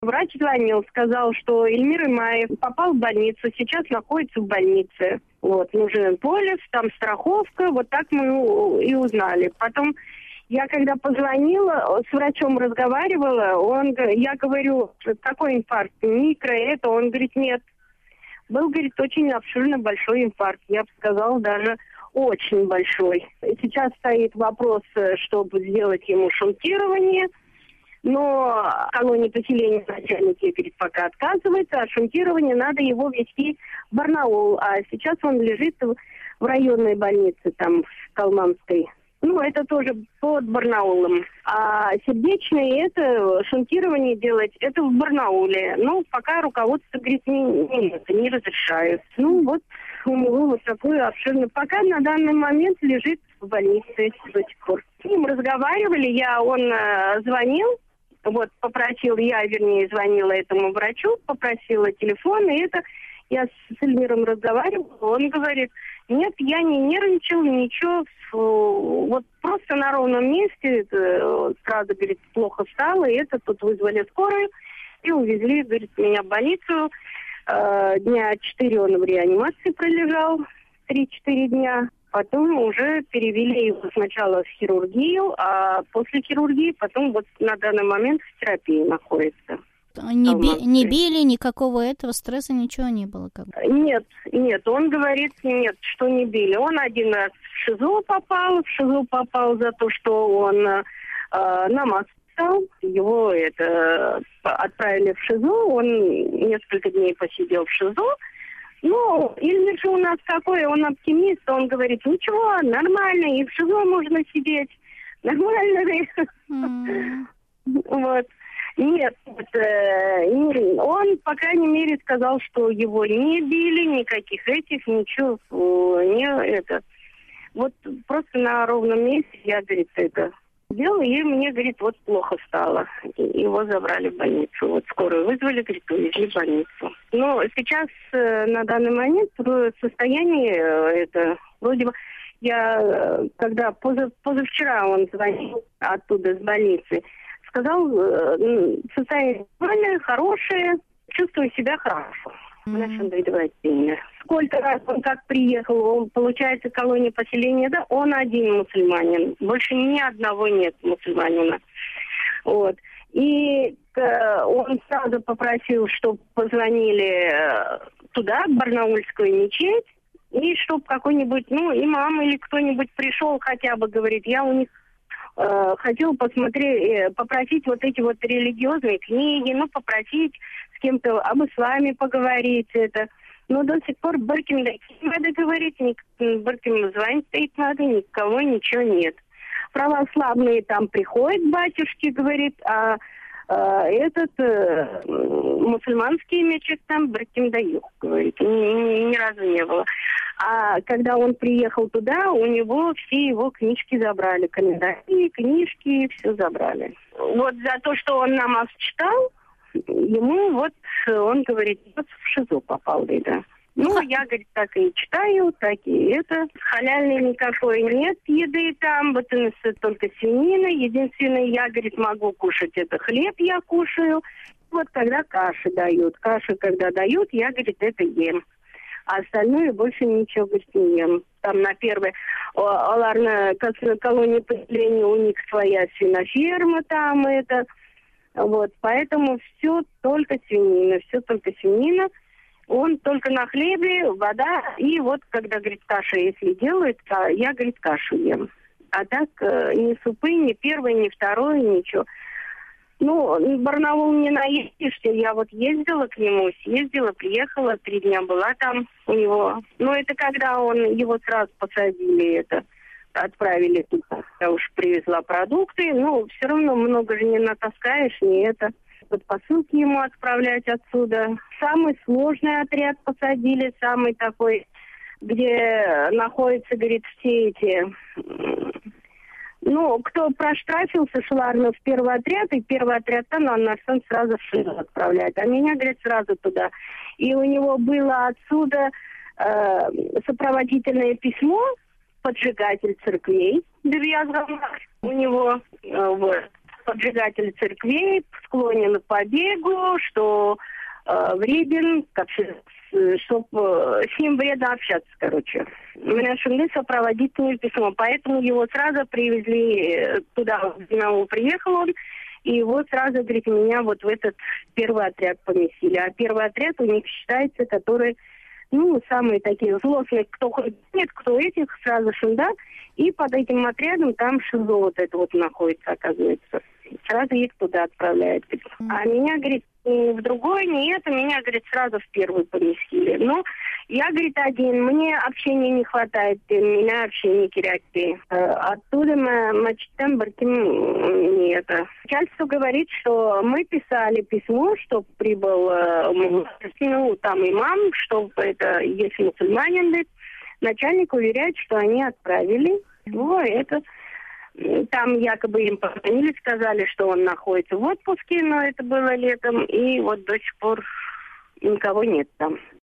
Врач звонил, сказал, что Эльмир Имаев попал в больницу, сейчас находится в больнице. Вот, нужен полис, там страховка, вот так мы и узнали. Потом я когда позвонила, с врачом разговаривала, я говорю, какой инфаркт, микро, это, он говорит, нет. Был, говорит, очень обширно большой инфаркт, я бы сказала, даже очень большой. Сейчас стоит вопрос, чтобы сделать ему шунтирование. Но колония поселения начальник говорит, пока отказывается, а шунтирование надо его везти в Барнаул. А сейчас он лежит в районной больнице, там, в Калманской. Ну, это тоже под Барнаулом. А сердечное, это шунтирование делать, это в Барнауле. Ну, пока руководство, говорит, не разрешают. Ну, вот у него вот такой обширный. Пока на данный момент лежит в больнице до сих пор. С ним разговаривали, он звонил. Вот, звонила этому врачу, попросила телефон, и я с Эльмиром разговаривала, он говорит, нет, я не нервничал, ничего, вот просто на ровном месте, сразу, говорит, плохо стало, и тут вызвали скорую, и увезли, говорит, меня в больницу, дня 4 он в реанимации пролежал, 3-4 дня. Потом уже перевели его сначала в хирургию, а после хирургии потом вот на данный момент в терапии находится. Не били, никакого этого стресса, ничего не было? Нет, он говорит, нет, что не били. Он один раз в ШИЗО попал за то, что он намаз стал. Его отправили в ШИЗО, он несколько дней посидел в ШИЗО. Ну, Эльмир же у нас какой, он оптимист, он говорит, ничего, нормально, и в ШИЗО можно сидеть, нормально. Вот. Нет, он, по крайней мере, сказал, что его не били, никаких ничего, Вот просто на ровном месте я, говорит, делал, и мне, говорит, вот плохо стало. Его забрали в больницу. Вот скорую вызвали, говорит, увезли в больницу. Но сейчас, на данный момент, в состоянии вроде бы, когда позавчера он звонил оттуда, с больницы, сказал, состояние нормальное, хорошее, чувствую себя хорошо. Сколько раз он как приехал, получается, колония поселения, да, он один мусульманин. Больше ни одного нет мусульманина. Вот. И он сразу попросил, чтобы позвонили туда, в Барнаульскую мечеть, и чтобы какой-нибудь, имам или кто-нибудь пришел хотя бы, говорит, я у них хотел попросить вот эти вот религиозные книги, попросить с кем-то об исламе поговорить, Но до сих пор Баркин надо говорить, Баркин звонить стоит надо, никого ничего нет. Православные там приходят, батюшки, говорит, а мусульманский мечеть там Баркин дают, говорит, ни разу не было. А когда он приехал туда, у него все его книжки забрали, календари, книжки, все забрали. Вот за то, что он намаз читал, ему он говорит, в ШИЗО попал, да. Я, говорит, так и читаю, так и Халяльной никакой нет еды там, только свинина. Единственное, я, говорит, могу кушать, это хлеб я кушаю. Вот когда каши дают, когда дают, я, говорит, это ем. А остальное больше ничего, говорит, не ем. Там на первой, на колонии поселения у них своя свиноферма там, Вот, поэтому все только свинина. Он только на хлебе, вода, и вот когда, говорит, каша, если делают, я, говорит, кашу ем. А так ни супы, ни первый, ни второй, ничего. Барнаул не наедешься. Я ездила к нему, приехала, 3 дня была там у него. Это когда его сразу посадили, отправили туда. Я уж привезла продукты, все равно много же не натаскаешь, Вот посылки ему отправлять отсюда. Самый сложный отряд посадили, самый такой, где находятся, говорит, все эти... кто проштрафился, шла в первый отряд, и первый отряд там, нас сразу в ШИЗО отправляет. А меня, говорит, сразу туда. И у него было отсюда сопроводительное письмо, поджигатель церквей, у него, поджигатель церквей, склонен к побегу, что вреден, чтобы с ним вредно общаться, короче. Меня шумли сопроводительное письмо, поэтому его сразу привезли туда, где он приехал он, и его сразу, говорит, меня вот в этот первый отряд поместили. А первый отряд у них считается, который, самые такие злостные, кто нет, кто этих, сразу сюда. И под этим отрядом там ШИЗО вот это вот находится, оказывается. Сразу их туда отправляют. А меня, говорит, в другой не это, меня, говорит, сразу в первый поместили. Ну, я, говорит, один, мне общения не хватает, меня общение керякти. Оттуда мы читаем, не это. Начальство говорит, что мы писали письмо, что прибыл, там имам, что это, если мусульманин, начальник уверяет, что они отправили. Это... Там якобы им позвонили, сказали, что он находится в отпуске, но это было летом, и вот до сих пор никого нет там.